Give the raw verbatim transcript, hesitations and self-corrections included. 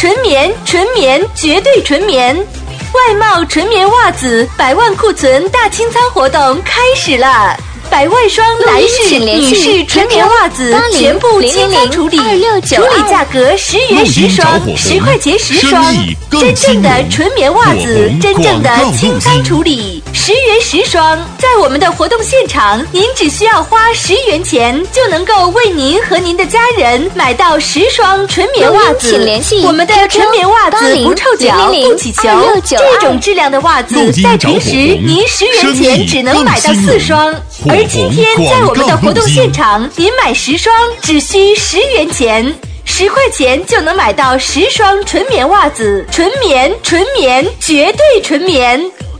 纯棉，纯棉，绝对纯棉。外贸纯棉袜子百万库存大清仓活动开始了。百万双男士、女士纯棉袜子全部清仓处理，处理价格十元十双，十块钱十双。真正的纯棉袜子，真正的清仓处理，十元十双。在我们的活动现场，您只需要花十元钱，就能够为您和您的家人买到十双纯棉袜子。我们的纯棉袜子不臭脚、不起球，这种质量的袜子，在平时您十元钱只能买到四双。而今天在我们的活动现场，您买十双只需十元钱，十块钱就能买到十双纯棉袜子，纯棉纯棉，绝对纯棉。